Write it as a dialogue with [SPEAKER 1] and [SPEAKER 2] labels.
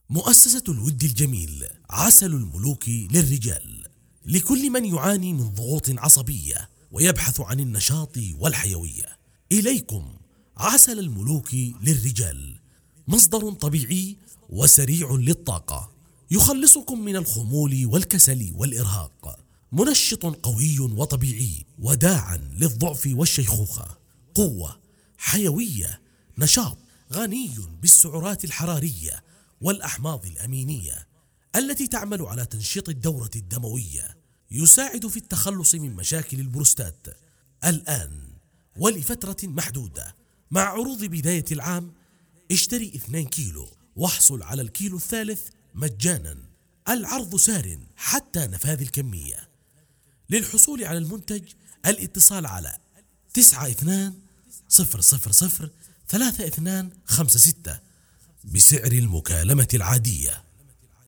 [SPEAKER 1] مؤسسة الود الجميل عسل الملوك للرجال، لكل من يعاني من ضغوط عصبية ويبحث عن النشاط والحيوية. إليكم عسل الملوك للرجال، مصدر طبيعي وسريع للطاقة، يخلصكم من الخمول والكسل والإرهاق، منشط قوي وطبيعي وداعا للضعف والشيخوخة، قوة، حيوية، نشاط، غني بالسعرات الحرارية والأحماض الأمينية التي تعمل على تنشيط الدورة الدموية، يساعد في التخلص من مشاكل البروستات. الآن ولفترة محدودة مع عروض بداية العام اشتري 2 كيلو واحصل على الكيلو الثالث مجانا. العرض سار حتى نفاذ الكمية. للحصول على المنتج الاتصال على 92 000 3256 بسعر المكالمة العادية.